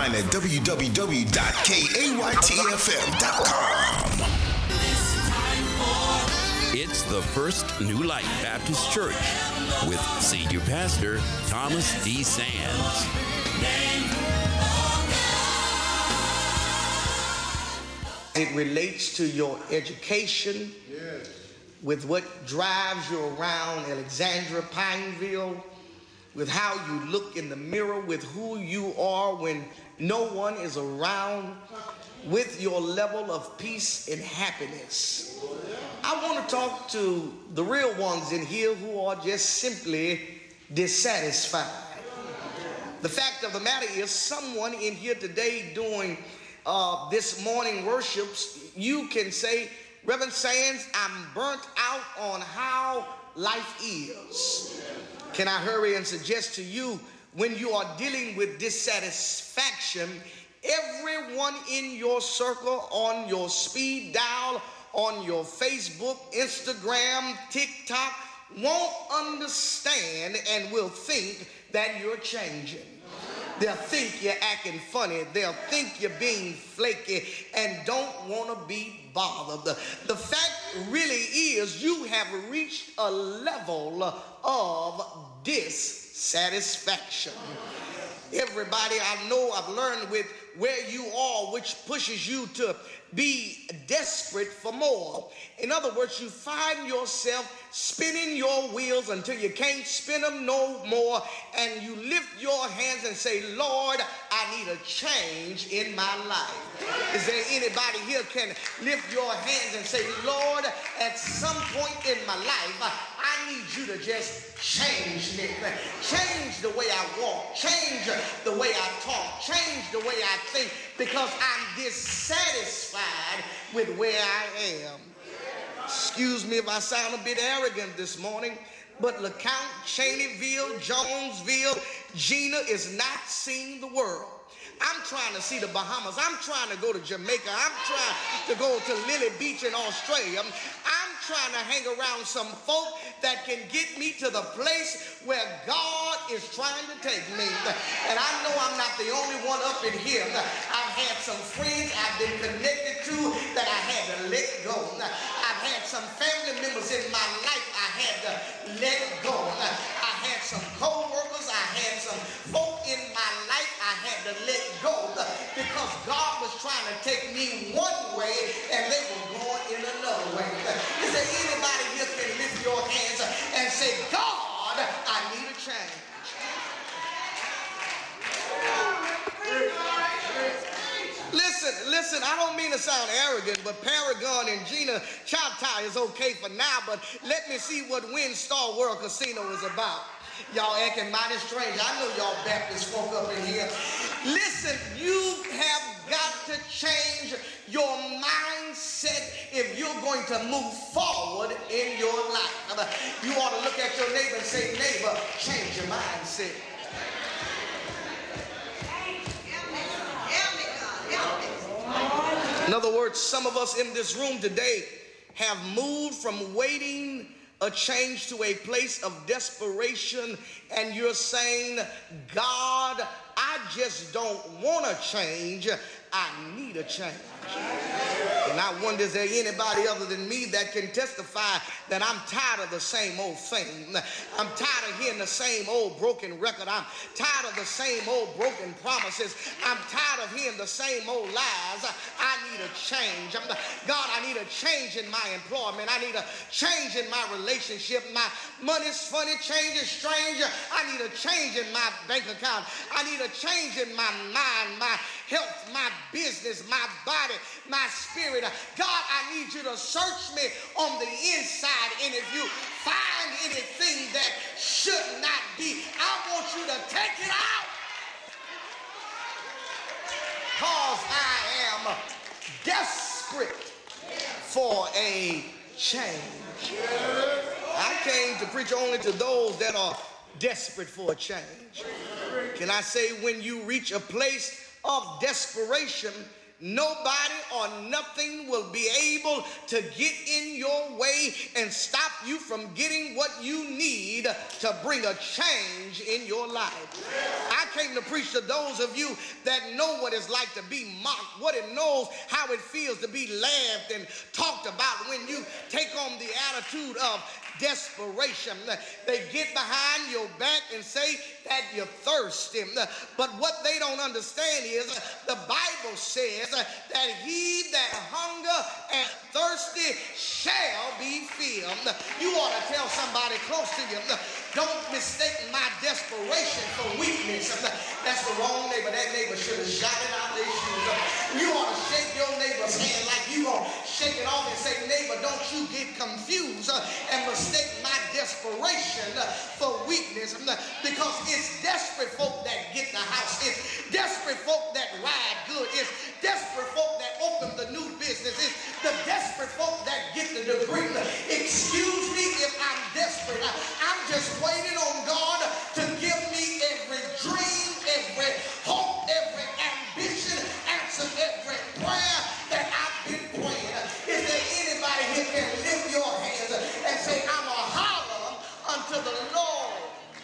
online at www.kaytfm.com. It's the First New Light Baptist Church with Senior Pastor Thomas D. Sands. It relates to your education, with what drives you around Alexandria, Pineville, with how you look in the mirror, with who you are when no one is around, with your level of peace and happiness. I want to talk to the real ones in here who are just simply dissatisfied. The fact of the matter is, someone in here today doing this morning worships, you can say, Reverend Sands, I'm burnt out on how life is. Can I hurry and suggest to you, when you are dealing with dissatisfaction, everyone in your circle, on your speed dial, on your Facebook, Instagram, TikTok, won't understand and will think that you're changing. They'll think you're acting funny. They'll think you're being flaky and don't want to be bothered. The fact really is you have reached a level of dissatisfaction. Everybody I know, I've learned with where you are, which pushes you to be desperate for more. In other words, you find yourself spinning your wheels until you can't spin them no more, and you lift your hands and say, Lord, I need a change in my life. Is there anybody here can lift your hands and say, Lord, at some point in my life, I need you to just change me. Change the way I walk, change the way I talk, change the way I think, because I'm dissatisfied with where I am. Excuse me if I sound a bit arrogant this morning, but LeCount, Cheneyville, Jonesville, Gina is not seeing the world. I'm trying to see the Bahamas. I'm trying to go to Jamaica. I'm trying to go to Lily Beach in Australia. I'm trying to hang around some folk that can get me to the place where God is trying to take me. And I know I'm not the only one up in here. I've had some friends I've been connected to that I had to let go. I've had some family members in my life I had to let go. I had some co-workers, I had some folk in my life I had to let go because God was trying to take me one way and they were going in another way. Is there anybody here can lift your hands and say, God, I need a change? Listen, I don't mean to sound arrogant, but Paragon and Gina Choctaw is okay for now, but let me see what WinStar World Casino is about. Y'all acting mighty strange. I know y'all Baptist folk up in here. Listen, you have got to change your mindset if you're going to move forward in your life. You ought to look at your neighbor and say, neighbor, change your mindset. In other words, some of us in this room today have moved from waiting a change to a place of desperation, and you're saying, God, I just don't want to change, I need a change. And I wonder, is there anybody other than me that can testify that I'm tired of the same old thing? I'm tired of hearing the same old broken record. I'm tired of the same old broken promises. I'm tired of hearing the same old lies. I need a change. God, I need a change in my employment. I need a change in my relationship. My money's funny, change is strange. I need a change in my bank account. I need a change in my mind, my health, my business, my body, my spirit. God, I need you to search me on the inside, and if you find anything that should not be, I want you to take it out, because I am desperate for a change. I came to preach only to those that are desperate for a change. Can I say, when you reach a place of desperation, nobody or nothing will be able to get in your way and stop you from getting what you need to bring a change in your life. I came to preach to those of you that know what it's like to be mocked, what it knows, how it feels to be laughed and talked about when you take on the attitude of desperation. They get behind your back and say that you're thirsty. But what they don't understand is the Bible says that he that hunger and thirsty shall be filled. You ought to tell somebody close to you, don't mistake my desperation for weakness. That's the wrong neighbor. That neighbor should have shouted out their shoes. You ought to shake your neighbor's hand like you gonna shake it off and say, neighbor, don't you get confused and mistake my desperation for weakness, because it's desperate folk that get the house. It's desperate folk that ride good. It's desperate folk that open the new business. It's the desperate folk that get the degree. Excuse me if I'm desperate. I'm just waiting on God to give me every dream, every hope, every ambition, answer every prayer that I've been praying. Is there anybody here can lift your hands and say, I'm a holler unto the Lord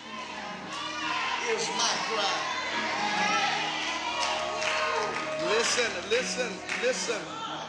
is my cry. Listen.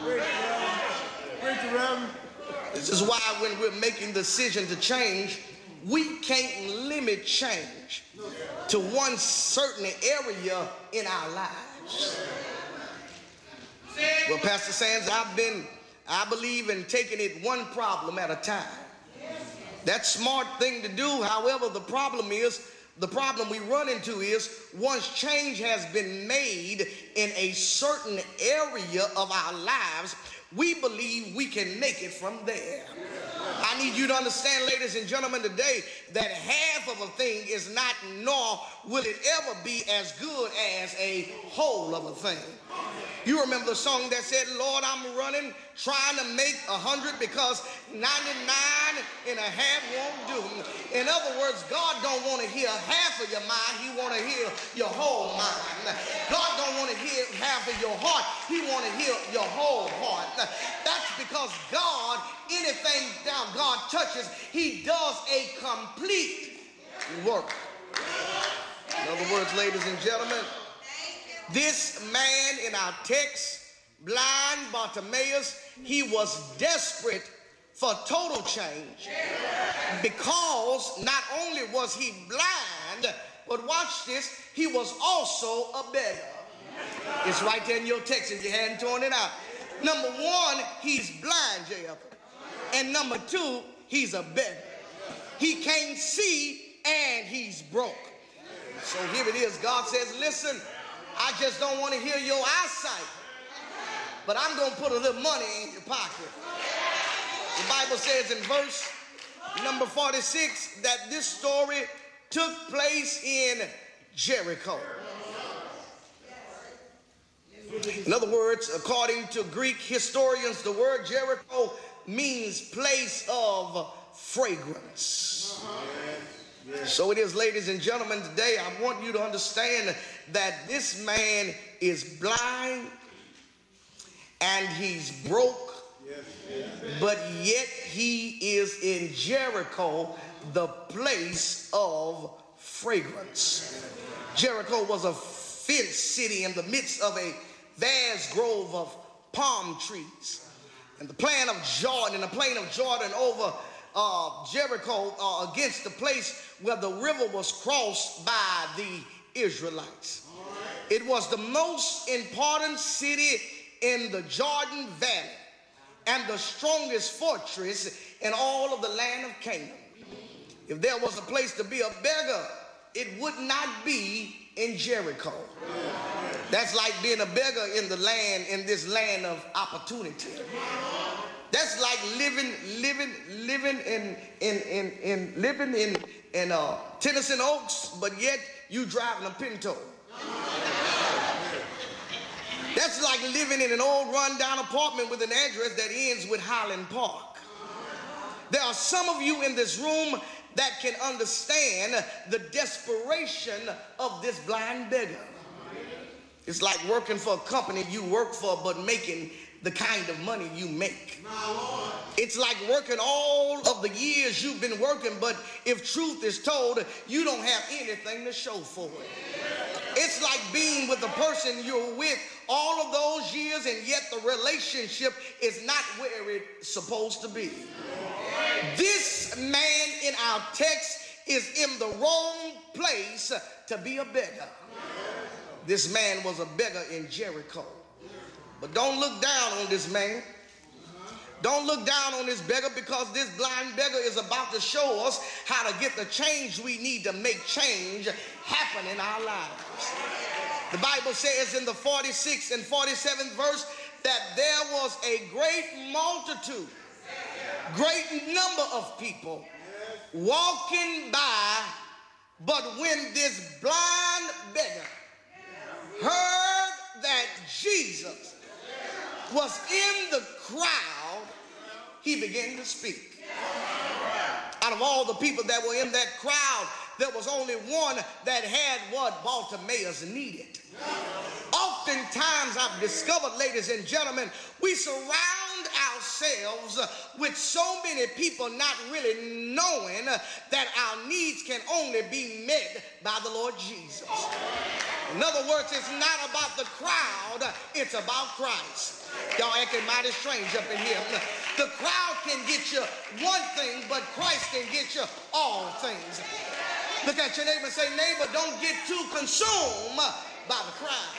This is why when we're making the decision to change, we can't limit change to one certain area in our lives. Well, Pastor Sands, I believe in taking it one problem at a time. That's a smart thing to do. However, the problem we run into is once change has been made in a certain area of our lives, we believe we can make it from there. I need you to understand, ladies and gentlemen, today that half of a thing is not, nor will it ever be as good as a whole of a thing. You remember the song that said, Lord, I'm running, trying to make 100 because 99 and a half won't do. In other words, God don't want to hear half of your mind. He want to hear your whole mind. God don't want to hear half of your heart. He want to hear your whole heart. That's because God, anything that God touches, he does a complete work. In other words, ladies and gentlemen, this man in our text, blind Bartimaeus, he was desperate for total change because not only was he blind, but watch this, he was also a beggar. It's right there in your text if you hadn't torn it out. Number one, he's blind, JF. And number two, he's a beggar. He can't see and he's broke. So here it is. God says, listen, I just don't want to hear your eyesight, but I'm going to put a little money in your pocket. The Bible says in verse number 46 that this story took place in Jericho. In other words, according to Greek historians, the word Jericho means place of fragrance. So it is, ladies and gentlemen, today I want you to understand that this man is blind and he's broke, but yet he is in Jericho, the place of fragrance. Jericho was a fenced city in the midst of a vast grove of palm trees. And the plain of Jordan over Jericho against the place where the river was crossed by the Israelites. It was the most important city in the Jordan Valley and the strongest fortress in all of the land of Canaan. If there was a place to be a beggar, it would not be in Jericho. That's like being a beggar in this land of opportunity. That's like living in Tennyson Oaks, but yet you driving a Pinto. That's like living in an old rundown apartment with an address that ends with Highland Park. There are some of you in this room that can understand the desperation of this blind beggar. It's like working for a company you work for but making the kind of money you make. It's like working all of the years you've been working, but if truth is told, you don't have anything to show for it. It's like being with the person you're with all of those years, and yet the relationship is not where it's supposed to be. This man in our text is in the wrong place to be a beggar. This man was a beggar in Jericho. But don't look down on this man. Don't look down on this beggar, because this blind beggar is about to show us how to get the change we need to make change happen in our lives. The Bible says in the 46th and 47th verse that there was a great multitude, great number of people walking by, but when this blind beggar heard that Jesus was in the crowd, he began to speak. Out of all the people that were in that crowd, there was only one that had what Bartimaeus needed. Oftentimes I've discovered, ladies and gentlemen, we surround ourselves with so many people not really knowing that our needs can only be met by the Lord Jesus. In other words, it's not about the crowd, it's about Christ. Y'all acting mighty strange up in here. The crowd can get you one thing, but Christ can get you all things. Look at your neighbor and say, neighbor, don't get too consumed by the crowd.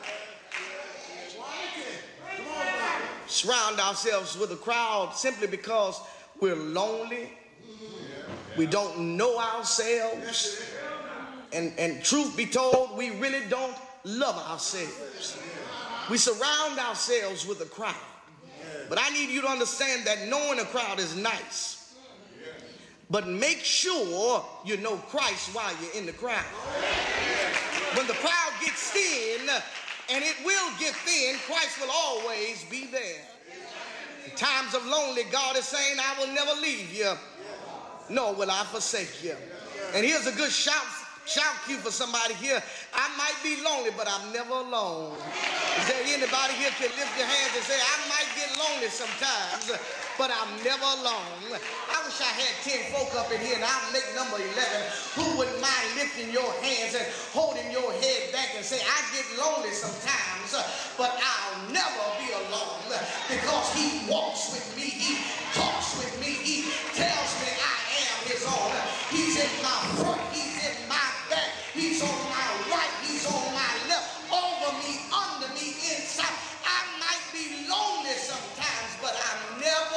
Surround ourselves with a crowd simply because we're lonely. We don't know ourselves. And truth be told, we really don't love ourselves. We surround ourselves with a crowd. But I need you to understand that knowing a crowd is nice. But make sure you know Christ while you're in the crowd. When the crowd gets thin, and it will get thin, Christ will always be there. In times of lonely, God is saying, I will never leave you, nor will I forsake you. And here's a good shout cue for somebody here. I might be lonely, but I'm never alone. Is there anybody here can lift your hands and say, I might get lonely sometimes, but I'm never alone? I wish I had 10 folk up in here, and I'll make number 11. Who wouldn't mind lifting your hands and holding your head back and say, I get lonely sometimes, but I'll never be alone, because he walks with me, he talks with me, he tells me I am his own. He's in my front, he's in my back, he's on my right, he's on my left, over me, under me, inside. I might be lonely sometimes, but I'm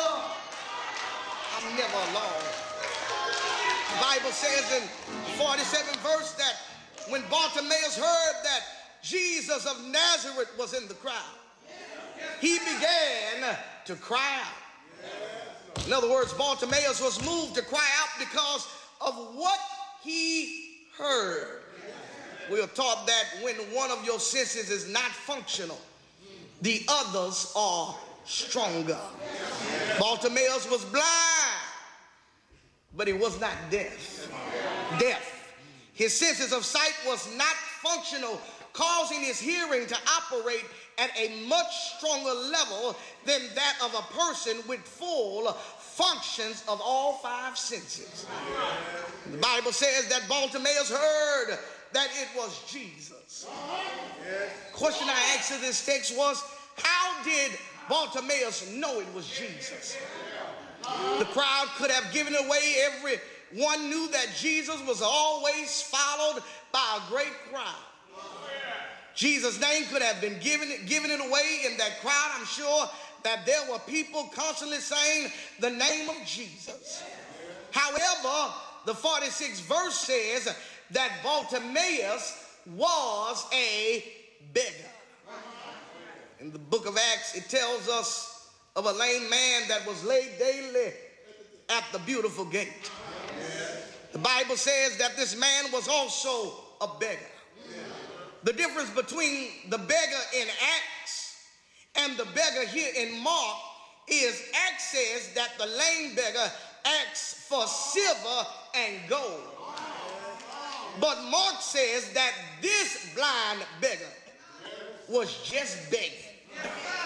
never alone. The Bible says in 47th verse that when Bartimaeus heard that Jesus of Nazareth was in the crowd, he began to cry out. In other words, Bartimaeus was moved to cry out because of what he heard. We are taught that when one of your senses is not functional, the others are stronger. Bartimaeus was blind, but he was not deaf. His senses of sight was not functional, causing his hearing to operate at a much stronger level than that of a person with full functions of all 5 senses. The Bible says that Bartimaeus heard that it was Jesus. Question I asked in this text was, how did Bartimaeus know it was Jesus? The crowd could have given away. Everyone knew that Jesus was always followed by a great crowd. Jesus' name could have been given it away in that crowd. I'm sure that there were people constantly saying the name of Jesus. However, the 46th verse says that Bartimaeus was a beggar. In the book of Acts, it tells us of a lame man that was laid daily at the beautiful gate. The Bible says that this man was also a beggar. The difference between the beggar in Acts and the beggar here in Mark is Acts says that the lame beggar asked for silver and gold. But Mark says that this blind beggar was just begging.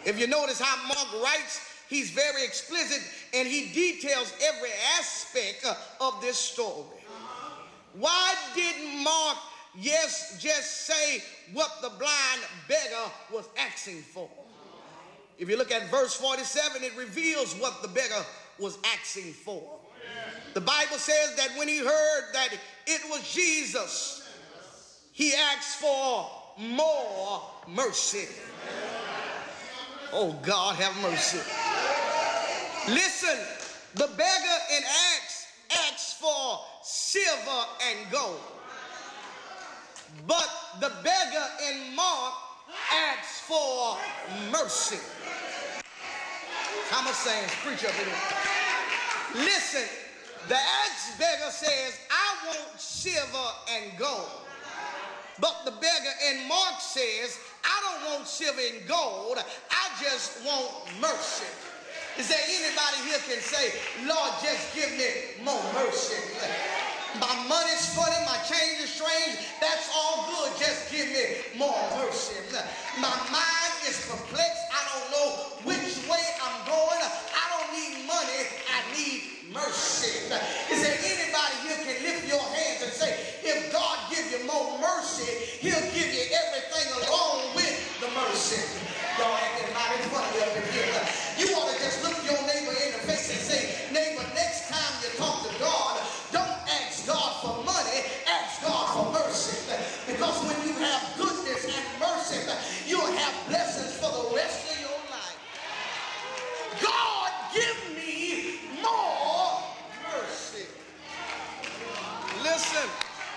If you notice how Mark writes, he's very explicit and he details every aspect of this story. Why didn't Mark just say what the blind beggar was asking for? If you look at verse 47, it reveals what the beggar was asking for. The Bible says that when he heard that it was Jesus, he asked for more mercy. Oh, God, have mercy. Listen, the beggar in Acts asked for silver and gold. But the beggar in Mark asked for mercy. Thomas saying, preach up in here. Listen, the Acts beggar says, I want silver and gold. But the beggar in Mark says, I don't want silver and gold, I just want mercy. Is there anybody here can say, Lord, just give me more mercy? My money's funny, my change is strange, that's all good, just give me more mercy. My mind is perplexed, I don't know which way I'm going, I don't need money, I need mercy. Is there anybody here can lift your hands and say, if God give you more mercy, he'll give you everything along with the mercy. Y'all acting mighty funny up in here. You ought to just look your neighbor in the face and say, neighbor, next time you talk to God, don't ask God for money, ask God for mercy. Because when you have goodness and mercy, you'll have blessings for the rest of your life. God, give me more mercy. Listen.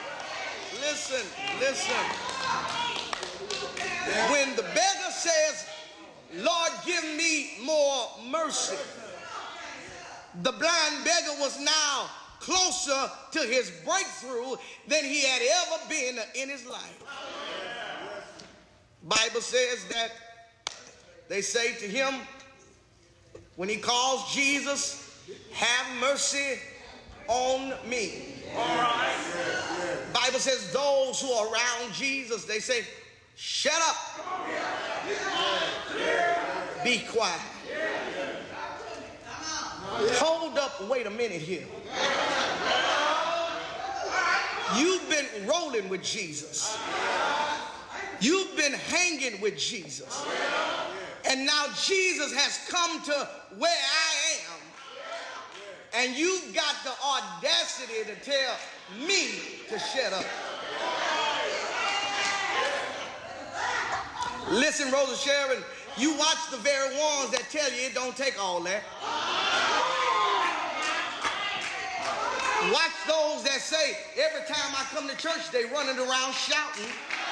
When the beggar says, Lord, give me more mercy, the blind beggar was now closer to his breakthrough than he had ever been in his life. Bible says that they say to him, when he calls Jesus, have mercy on me. All right. Bible says those who are around Jesus, they say, shut up. Be quiet. Hold up, wait a minute here. You've been rolling with Jesus. You've been hanging with Jesus. And now Jesus has come to where I am. And you've got the audacity to tell me to shut up. Listen, Rosa Sharon, you watch the very ones that tell you it don't take all that. Watch those that say every time I come to church they running around shouting.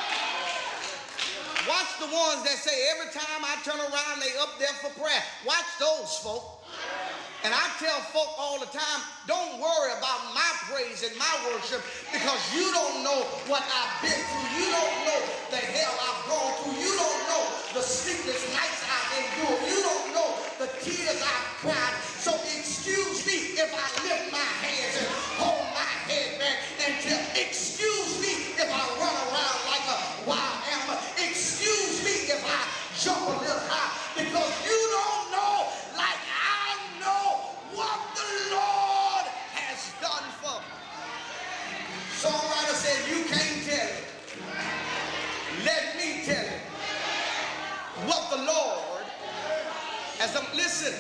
Watch the ones that say every time I turn around they up there for prayer. Watch those folk. And I tell folk all the time, don't worry about my praise and my worship because you don't know what I've been through. You don't know the hell I've gone through. You don't know the sleepless nights I've endured. You don't know the tears I've cried. So excuse me if I lift my hands and hold my head back and tell, excuse me if I run around like a wild animal. Excuse me if I jump a little high because you don't know like I know what the Lord has done for me. Songwriter said, you can't tell it. Let me tell it. What the Lord has done. Listen.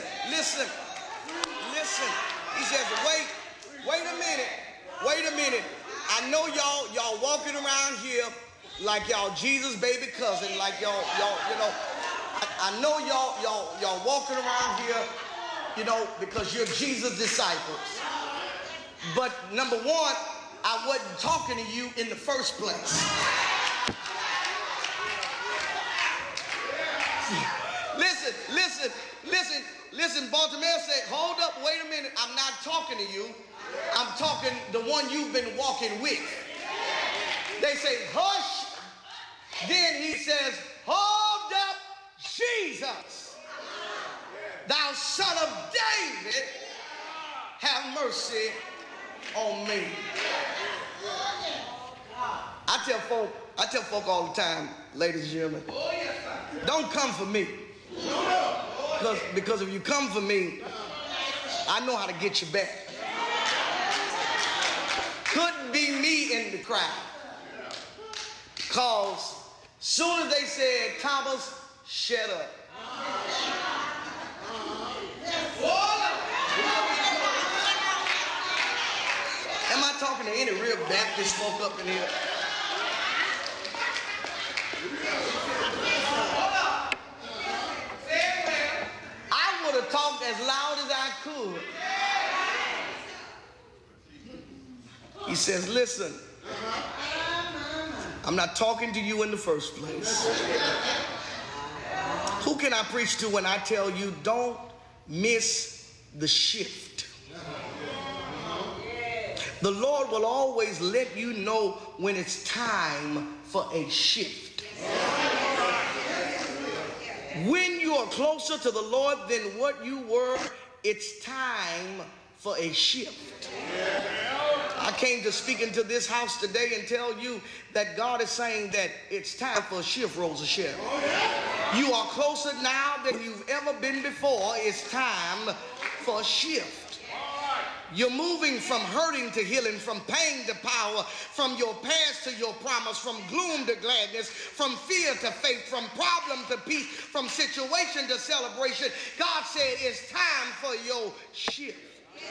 He says, wait a minute. I know y'all walking around here like y'all Jesus' baby cousin, like y'all, you know. I know y'all walking around here, you know, because you're Jesus' disciples. But number one, I wasn't talking to you in the first place. Listen, Baltimore said, hold up, wait a minute, I'm not talking to you. I'm talking the one you've been walking with. They say, hush. Then he says, hold up, Jesus, thou son of David, have mercy on me. I tell folk all the time, ladies and gentlemen, don't come for me. Because if you come for me, I know how to get you back. Couldn't be me in the crowd. Because soon as they said, Thomas, shut up. Am I talking to any real Baptist folk up in here? I would have talked as loud as I could. He says, listen, I'm not talking to you in the first place. Who can I preach to when I tell you don't miss the shift? The Lord will always let you know when it's time for a shift. When you are closer to the Lord than what you were, it's time for a shift. I came to speak into this house today and tell you that God is saying that it's time for a shift, Rosa Sharon. You are closer now than you've ever been before. It's time for a shift. You're moving from hurting to healing, from pain to power, from your past to your promise, from gloom to gladness, from fear to faith, from problem to peace, from situation to celebration. God said it's time for your shift.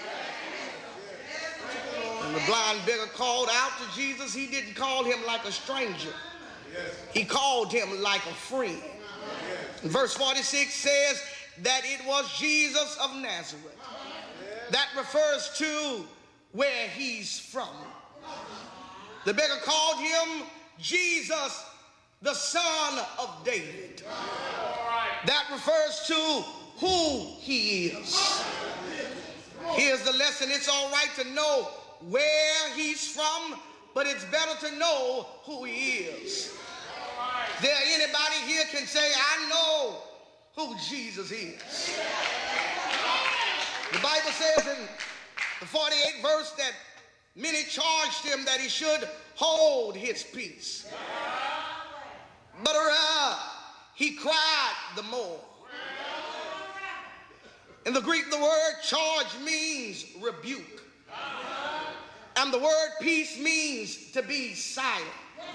When the blind beggar called out to Jesus, he didn't call him like a stranger. He called him like a friend. Verse 46 says that it was Jesus of Nazareth. That refers to where he's from. The beggar called him Jesus, the son of David. That refers to who he is. Here's the lesson. It's all right to know where he's from, but it's better to know who he is. There anybody here can say, I know who Jesus is. The Bible says in the 48th verse that many charged him that he should hold his peace. But he cried the more. In the Greek, the word charge means rebuke. And the word peace means to be silent.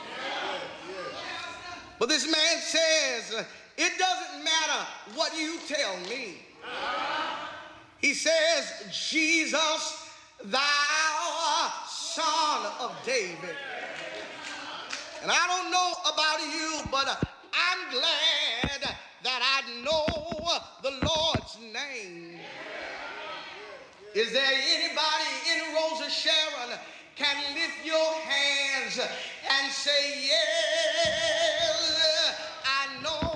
But this man says, it doesn't matter what you tell me. He says, Jesus, thou son of David. And I don't know about you, but I'm glad that I know the Lord's name. Is there anybody in Rosa Sharon can lift your hands and say, yes, I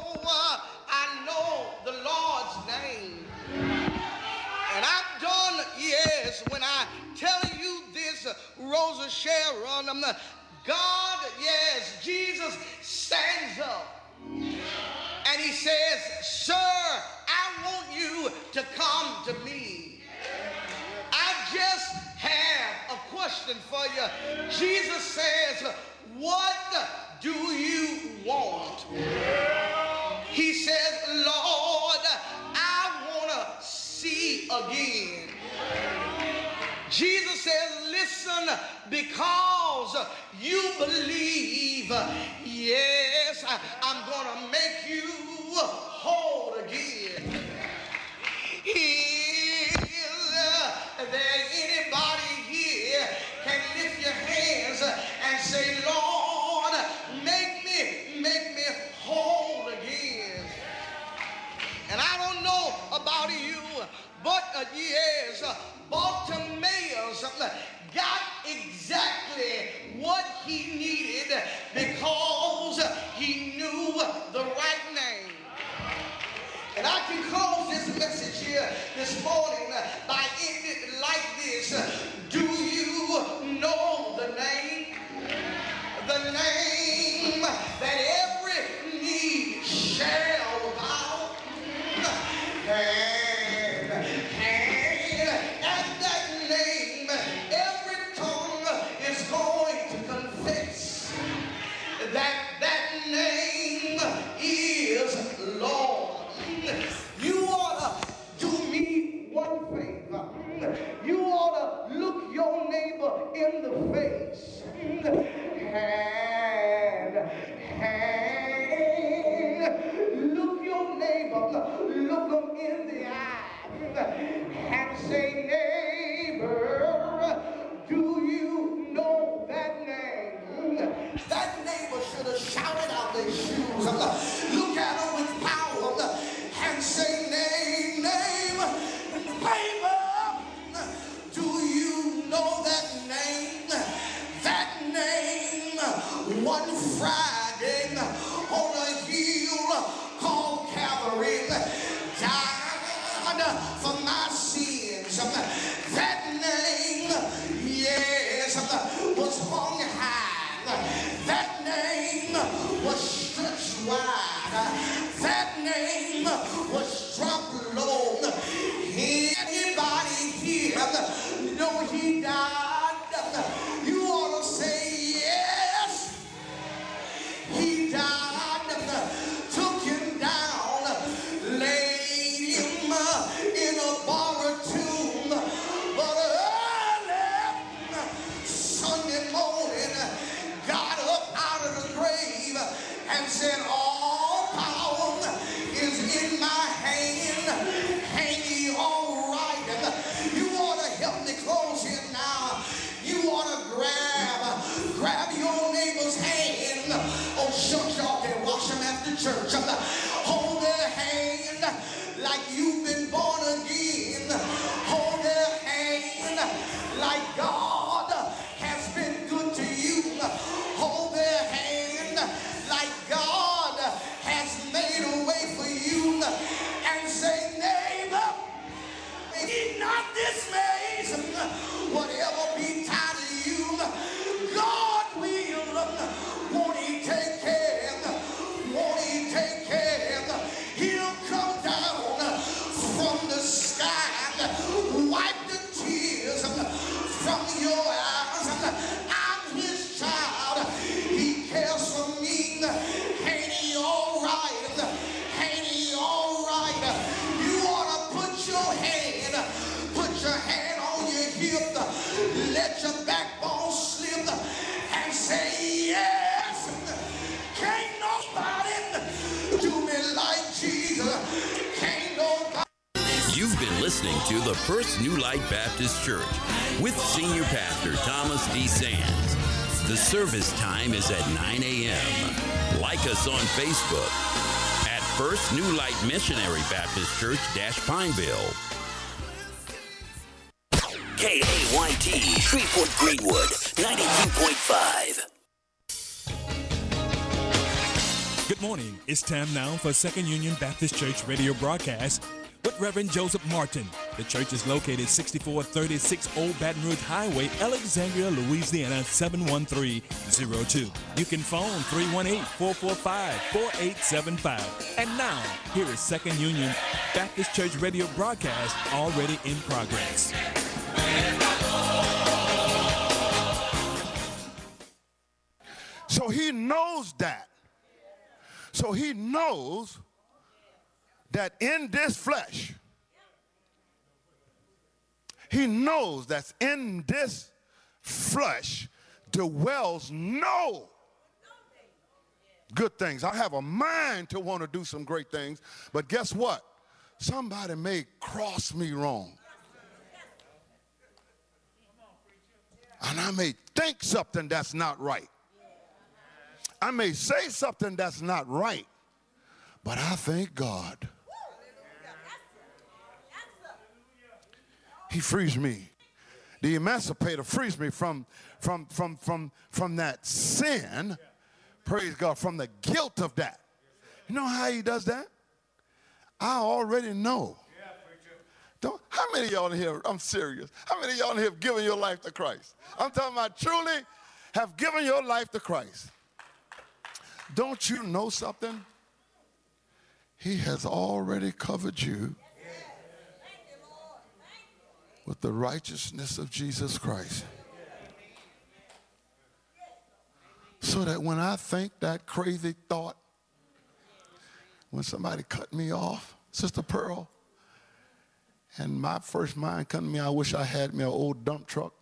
know the Lord's name. And I'm done, yes, when I tell you this, Rosa Sharon, God, yes, Jesus stands up and he says, sir, I want you to come to me. I just have a question for you. Jesus says, what do you want? He says, Lord, I want to see again. Jesus says, listen, because you believe, yes, I'm going to make you whole again. Is there anybody here can lift your hands and say, Lord, make me whole again? And I don't know about you, but yes, Bartimaeus got exactly what he needed because he knew the right name. And I can close this message here this morning by ending like this. Do you know the name? The name that every knee shall bow. And at that name, every tongue is going to confess that that name is Lord. and say, neighbor, do you know that name? That neighbor should have shouted out their shoes. Look at them with power and say, name, neighbor, do you know that name? That name, one Friday on a hill called Calvary, died for my sins. That name, yes, was hung high. That name was stretched wide. That name was dropped low. Anybody here know he died? You ought to say yes. He died, took him down, laid him in a borrowed tomb. But early Sunday morning, got up out of the grave and said, all power is in my hand. Ain't he all right? You ought to help me close here now. You ought to grab your neighbor's hand. Oh, shucks, y'all can wash them after church. Hold their hand like you've been born again. Hold their hand like God has been good to you. Hold their hand like God has made a way for you. And say, neighbor, be not dismayed. Whatever be tired of you, God will. Won't he take care? Won't he take care? He'll come down from the sky, wipe the tears from your eyes. I'm his child. He cares for me. Ain't he all right? Ain't he all right? You ought to put your hand on your hip, let your backbone slip, and say yes. Can't nobody do me like Jesus. Can't nobody. You've been listening to the First New Light Baptist Church with Senior Pastor Thomas D. Sands. The service time is at 9 a.m. Like us on Facebook at First New Light Missionary Baptist Church - Pineville. KAYT, Shreveport Greenwood, 92.5. Good morning. It's time now for Second Union Baptist Church radio broadcast with Reverend Joseph Martin. The church is located 6436 Old Baton Rouge Highway, Alexandria, Louisiana, 71302. You can phone 318-445-4875. And now, here is Second Union Baptist Church radio broadcast already in progress. So he knows that. So he knows that in this flesh, he knows that in this flesh dwells no good things. I have a mind to want to do some great things, but guess what? Somebody may cross me wrong. And I may think something that's not right. I may say something that's not right, but I thank God. He frees me. The emancipator frees me from that sin. Praise God, from the guilt of that. You know how he does that? I already know. How many of y'all in here, I'm serious, how many of y'all in here have given your life to Christ? I'm talking about truly have given your life to Christ. Don't you know something? He has already covered you with the righteousness of Jesus Christ. So that when I think that crazy thought, when somebody cut me off, Sister Pearl, and my first mind come to me, I wish I had me an old dump truck